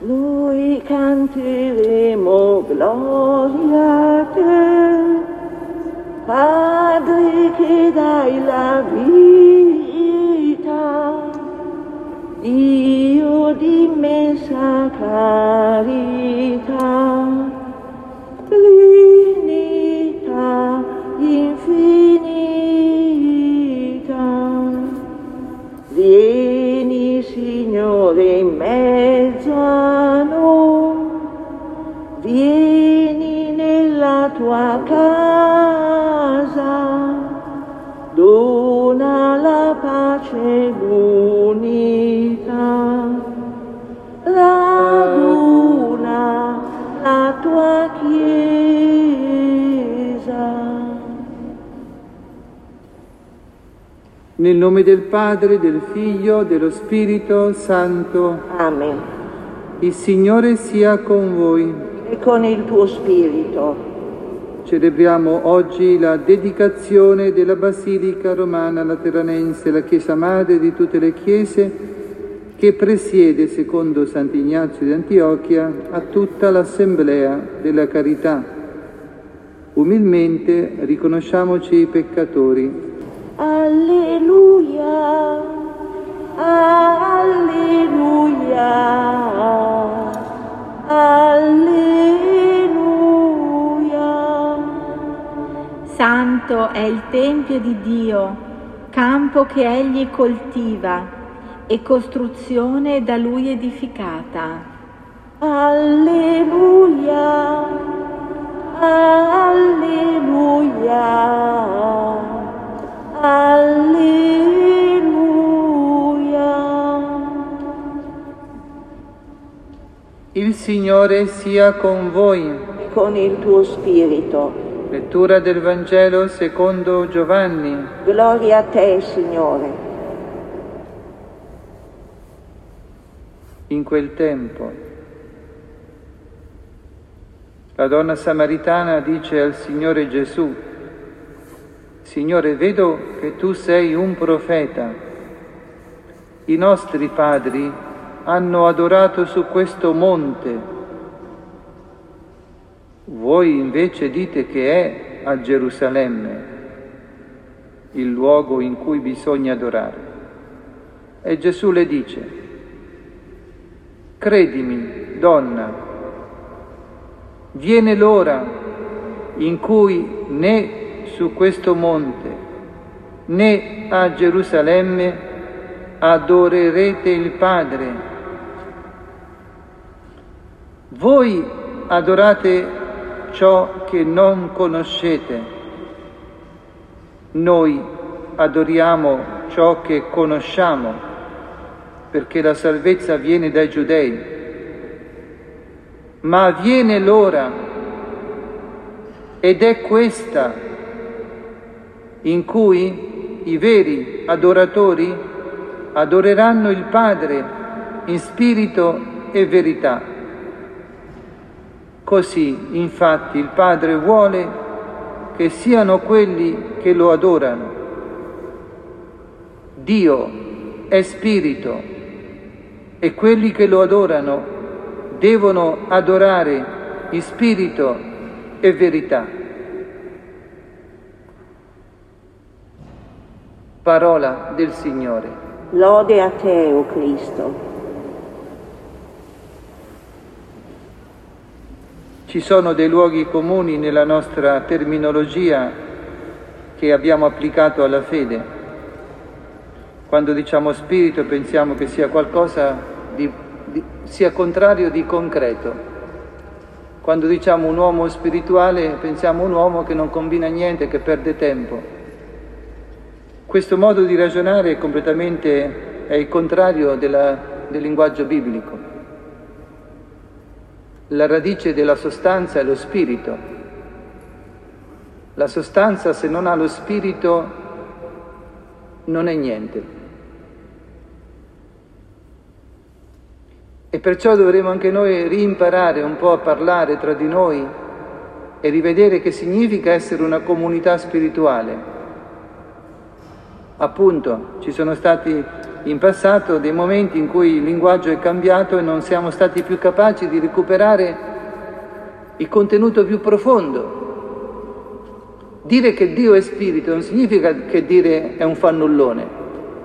Noi canteremo gloria a te, Padre che dai la vita, Dio di immensa carità, Trinità infinita. Vieni, Signore, in mezzo a noi, vieni nella tua casa, dona la pace e l'unità, raduna la tua Chiesa. Nel nome del Padre, del Figlio, dello Spirito Santo. Amen. Il Signore sia con voi. E con il tuo spirito. Celebriamo oggi la dedicazione della Basilica Romana Lateranense, la Chiesa Madre di tutte le Chiese, che presiede, secondo Sant'Ignazio di Antiochia, a tutta l'Assemblea della Carità. Umilmente riconosciamoci peccatori. Alleluia, alleluia, alleluia. Santo è il Tempio di Dio, campo che Egli coltiva e costruzione da Lui edificata. Alleluia, alleluia. Alleluia. Il Signore sia con voi. E con il tuo spirito. Lettura del Vangelo secondo Giovanni. Gloria a te, Signore. In quel tempo, la donna samaritana dice al Signore Gesù: Signore, vedo che tu sei un profeta. I nostri padri hanno adorato su questo monte. Voi invece dite che è a Gerusalemme il luogo in cui bisogna adorare. E Gesù le dice: credimi, donna, viene l'ora in cui né su questo monte, né a Gerusalemme adorerete il Padre. Voi adorate ciò che non conoscete, noi adoriamo ciò che conosciamo, perché la salvezza viene dai Giudei. Ma viene l'ora, ed è questa, in cui i veri adoratori adoreranno il Padre in spirito e verità. Così, infatti, il Padre vuole che siano quelli che lo adorano. Dio è spirito e quelli che lo adorano devono adorare in spirito e verità. Parola del Signore. Lode a te, o Cristo. Ci sono dei luoghi comuni nella nostra terminologia che abbiamo applicato alla fede. Quando diciamo spirito pensiamo che sia qualcosa sia contrario di concreto. Quando diciamo un uomo spirituale pensiamo a un uomo che non combina niente, che perde tempo. Questo modo di ragionare è il contrario del linguaggio biblico. La radice della sostanza è lo spirito. La sostanza, se non ha lo spirito, non è niente. E perciò dovremo anche noi rimparare un po' a parlare tra di noi e rivedere che significa essere una comunità spirituale. Appunto, ci sono stati in passato dei momenti in cui il linguaggio è cambiato e non siamo stati più capaci di recuperare il contenuto più profondo. Dire che Dio è spirito non significa che dire è un fannullone.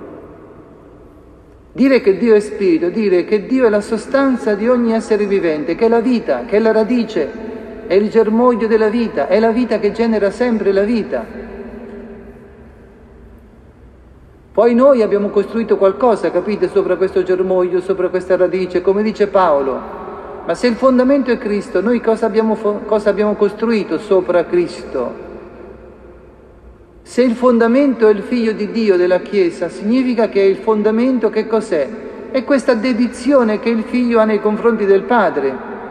Dire che Dio è spirito, dire che Dio è la sostanza di ogni essere vivente, che è la vita, che è la radice, è il germoglio della vita, è la vita che genera sempre la vita. Poi noi abbiamo costruito qualcosa, capite, sopra questo germoglio, sopra questa radice, come dice Paolo. Ma se il fondamento è Cristo, noi cosa abbiamo costruito sopra Cristo? Se il fondamento è il Figlio di Dio della Chiesa, significa che il fondamento che cos'è? È questa dedizione che il Figlio ha nei confronti del Padre.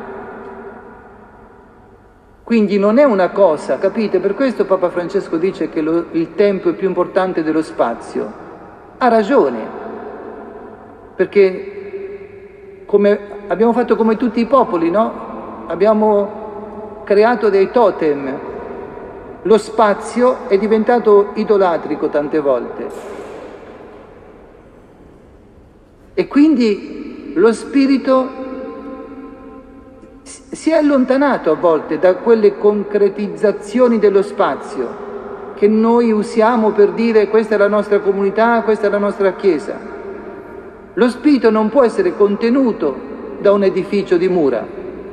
Quindi non è una cosa, capite? Per questo Papa Francesco dice che il tempo è più importante dello spazio. Ha ragione, perché abbiamo fatto come tutti i popoli, no? Abbiamo creato dei totem. Lo spazio è diventato idolatrico tante volte. E quindi lo spirito si è allontanato a volte da quelle concretizzazioni dello spazio che noi usiamo per dire questa è la nostra comunità, questa è la nostra chiesa. Lo spirito non può essere contenuto da un edificio di mura,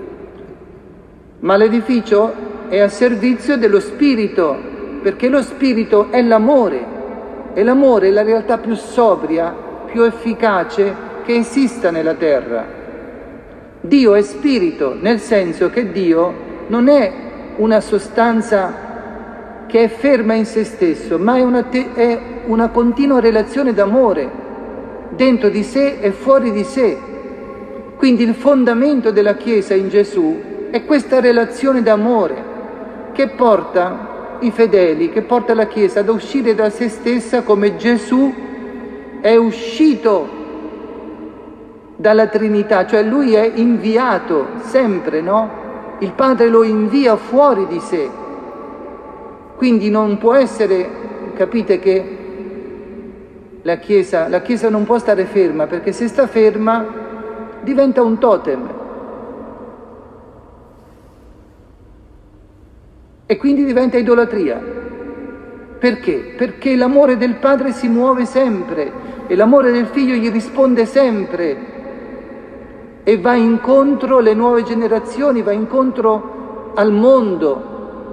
ma l'edificio è a servizio dello spirito, perché lo spirito è l'amore, e l'amore è la realtà più sobria, più efficace che esista nella terra. Dio è spirito, nel senso che Dio non è una sostanza che è ferma in se stesso, ma è una continua relazione d'amore, dentro di sé e fuori di sé. Quindi il fondamento della Chiesa in Gesù è questa relazione d'amore, che porta i fedeli, che porta la Chiesa ad uscire da se stessa come Gesù è uscito dalla Trinità, cioè Lui è inviato sempre, no? Il Padre lo invia fuori di sé. Quindi non può essere, capite che la Chiesa non può stare ferma, perché se sta ferma diventa un totem. E quindi diventa idolatria. Perché? Perché l'amore del Padre si muove sempre e l'amore del Figlio gli risponde sempre e va incontro alle nuove generazioni, va incontro al mondo.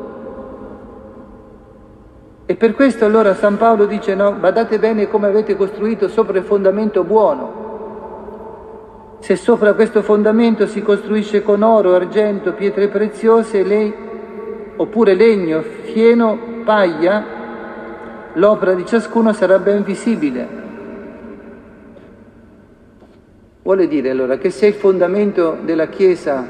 E per questo allora San Paolo dice no, badate bene come avete costruito sopra il fondamento buono. Se sopra questo fondamento si costruisce con oro, argento, pietre preziose, oppure legno, fieno, paglia, l'opera di ciascuno sarà ben visibile. Vuole dire allora che se il fondamento della Chiesa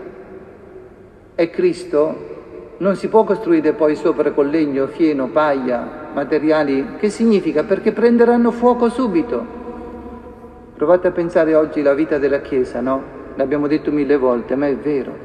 è Cristo, non si può costruire poi sopra con legno, fieno, paglia, materiali. Che significa? Perché prenderanno fuoco subito. Provate a pensare oggi alla vita della Chiesa, no? L'abbiamo detto 1000 volte, ma è vero.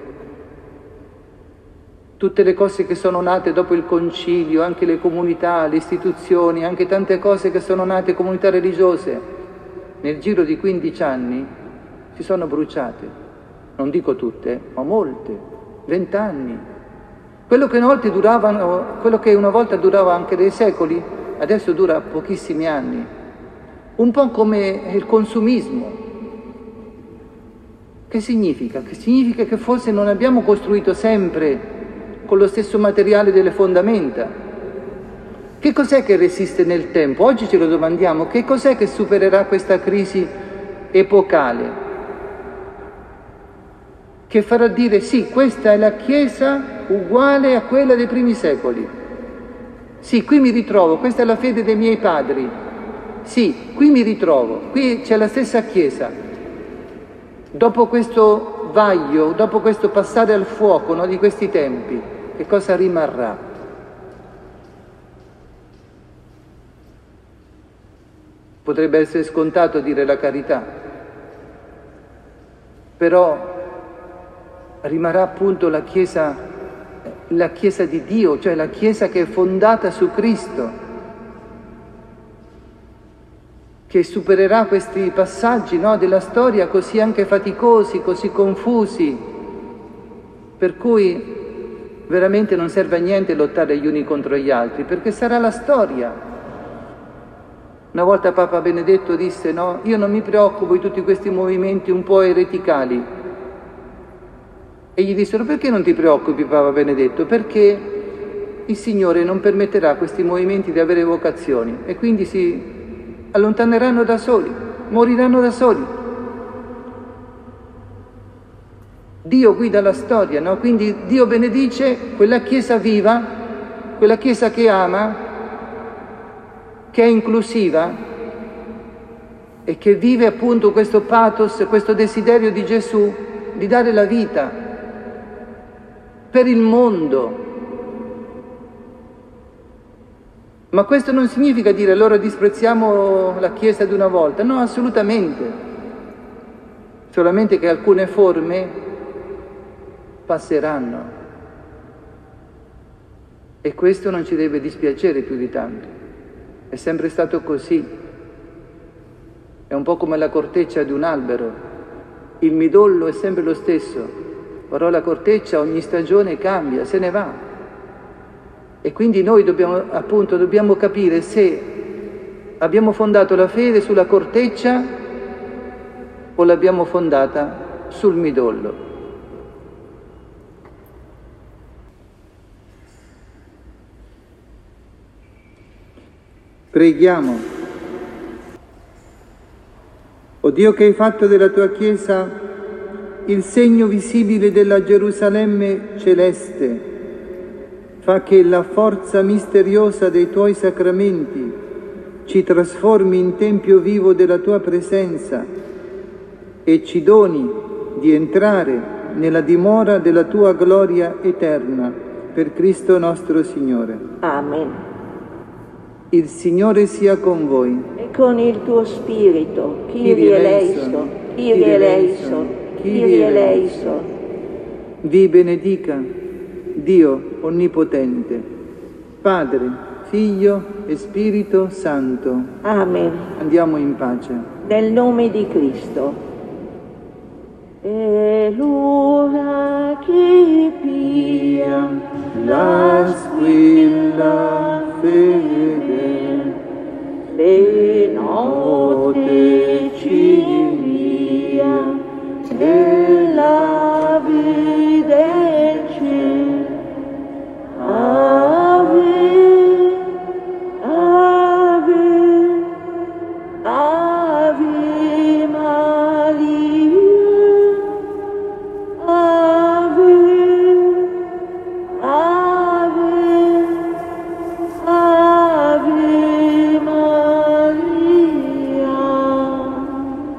Tutte le cose che sono nate dopo il concilio, anche le comunità, le istituzioni, anche tante cose che sono nate, comunità religiose, nel giro di 15 anni si sono bruciate. Non dico tutte, ma molte, 20 anni. Quello che una volta durava anche dei secoli, adesso dura pochissimi anni. Un po' come il consumismo. Che significa? Che significa che forse non abbiamo costruito sempre con lo stesso materiale delle fondamenta. Che cos'è che resiste nel tempo? Oggi ce lo domandiamo, che cos'è che supererà questa crisi epocale? Che farà dire sì, questa è la Chiesa uguale a quella dei primi secoli. Sì, qui mi ritrovo, questa è la fede dei miei padri. Sì, qui mi ritrovo, qui c'è la stessa Chiesa. Dopo questo vaglio, dopo questo passare al fuoco, no, di questi tempi, che cosa rimarrà? Potrebbe essere scontato dire la carità, però rimarrà appunto la Chiesa di Dio, cioè la Chiesa che è fondata su Cristo, che supererà questi passaggi, no, della storia così anche faticosi, così confusi, per cui veramente non serve a niente lottare gli uni contro gli altri, perché sarà la storia. Una volta Papa Benedetto disse, no, io non mi preoccupo di tutti questi movimenti un po' ereticali. E gli dissero, perché non ti preoccupi, Papa Benedetto? Perché il Signore non permetterà a questi movimenti di avere vocazioni e quindi si allontaneranno da soli, moriranno da soli. Dio guida la storia, no? Quindi Dio benedice quella Chiesa viva, quella Chiesa che ama, che è inclusiva e che vive appunto questo pathos, questo desiderio di Gesù di dare la vita per il mondo. Ma questo non significa dire allora disprezziamo la Chiesa di una volta, no, assolutamente. Solamente che alcune forme passeranno e questo non ci deve dispiacere più di tanto. È sempre stato così. È un po' come la corteccia di un albero. Il midollo è sempre lo stesso, però la corteccia ogni stagione cambia, se ne va. E quindi noi dobbiamo capire se abbiamo fondato la fede sulla corteccia o l'abbiamo fondata sul midollo. Preghiamo. O Dio, che hai fatto della tua Chiesa il segno visibile della Gerusalemme celeste, fa che la forza misteriosa dei tuoi sacramenti ci trasformi in tempio vivo della tua presenza e ci doni di entrare nella dimora della tua gloria eterna, per Cristo nostro Signore. Amen. Il Signore sia con voi. E con il tuo spirito, Kyrie eleison, Kyrie eleison, Kyrie eleison. Vi benedica Dio Onnipotente, Padre, Figlio e Spirito Santo. Amen. Andiamo in pace. Nel nome di Cristo. E l'ora che pia la squilla fede, le note